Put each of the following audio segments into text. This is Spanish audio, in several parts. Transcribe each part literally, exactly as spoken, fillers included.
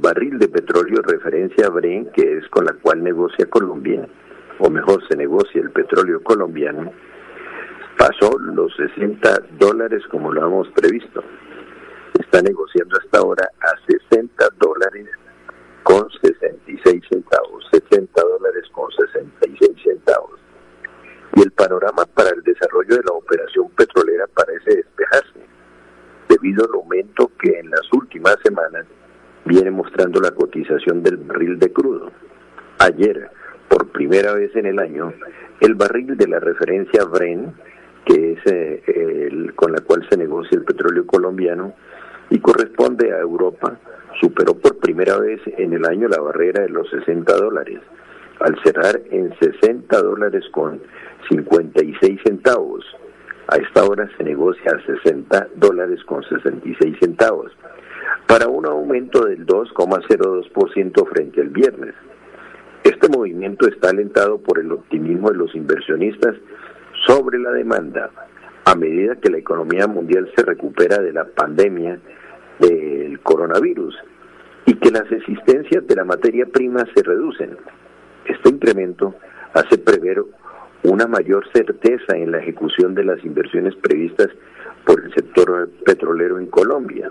barril de petróleo referencia Brent, que es con la cual negocia Colombia, o mejor se negocia el petróleo colombiano, pasó los sesenta dólares como lo hemos previsto. Está negociando hasta ahora a sesenta dólares con sesenta y seis centavos, sesenta dólares con sesenta y seis centavos. Y el panorama para el desarrollo de la operación petrolera parece despejarse, debido al aumento que en las últimas semanas viene mostrando la cotización del barril de crudo. Ayer, por primera vez en el año, el barril de la referencia Brent, que es eh, el, con la cual se negocia el petróleo colombiano y corresponde a Europa, superó por primera vez en el año la barrera de los sesenta dólares, al cerrar en sesenta dólares con cincuenta y seis centavos. A esta hora se negocia a sesenta dólares con sesenta y seis centavos, para un aumento del dos coma cero dos por ciento frente al viernes. Este movimiento está alentado por el optimismo de los inversionistas sobre la demanda, a medida que la economía mundial se recupera de la pandemia del coronavirus y que las existencias de la materia prima se reducen. Este incremento hace prever una mayor certeza en la ejecución de las inversiones previstas por el sector petrolero en Colombia.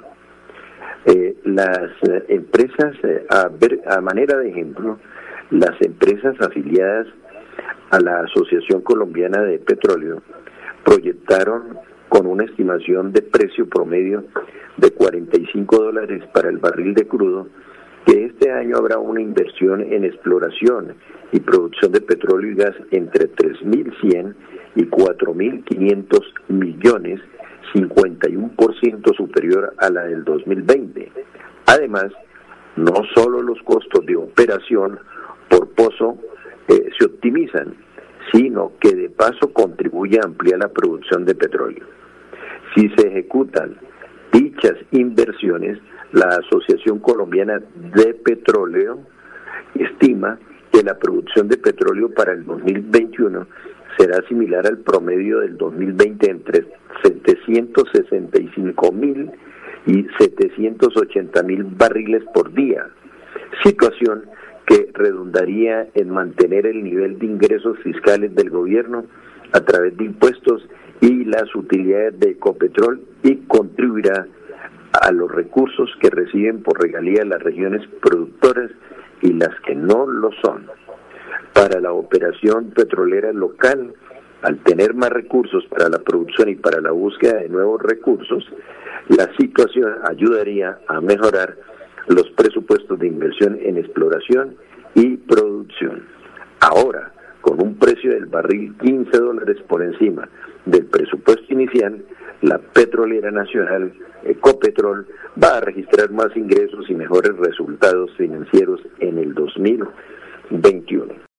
Eh, las eh, empresas, eh, a, ver, a manera de ejemplo, las empresas afiliadas a la Asociación Colombiana de Petróleo proyectaron con una estimación de precio promedio de cuarenta y cinco dólares para el barril de crudo, que este año habrá una inversión en exploración y producción de petróleo y gas entre tres mil cien y cuatro mil quinientos millones, cincuenta y uno por ciento superior a la del dos mil veinte. Además, no solo los costos de operación por pozo eh, se optimizan, sino que de paso contribuye a ampliar la producción de petróleo. Si se ejecutan dichas inversiones, la Asociación Colombiana de Petróleo estima que la producción de petróleo para el dos mil veintiuno será similar al promedio del dos mil veinte, entre setecientos sesenta y cinco mil y setecientos ochenta mil barriles por día, situación que redundaría en mantener el nivel de ingresos fiscales del gobierno a través de impuestos y las utilidades de Ecopetrol, y contribuirá a los recursos que reciben por regalía las regiones productoras y las que no lo son. Para la operación petrolera local, al tener más recursos para la producción y para la búsqueda de nuevos recursos, la situación ayudaría a mejorar los presupuestos de inversión en exploración y producción. Ahora, con un precio del barril quince dólares por encima del presupuesto inicial, la petrolera nacional Ecopetrol va a registrar más ingresos y mejores resultados financieros en el dos mil veintiuno.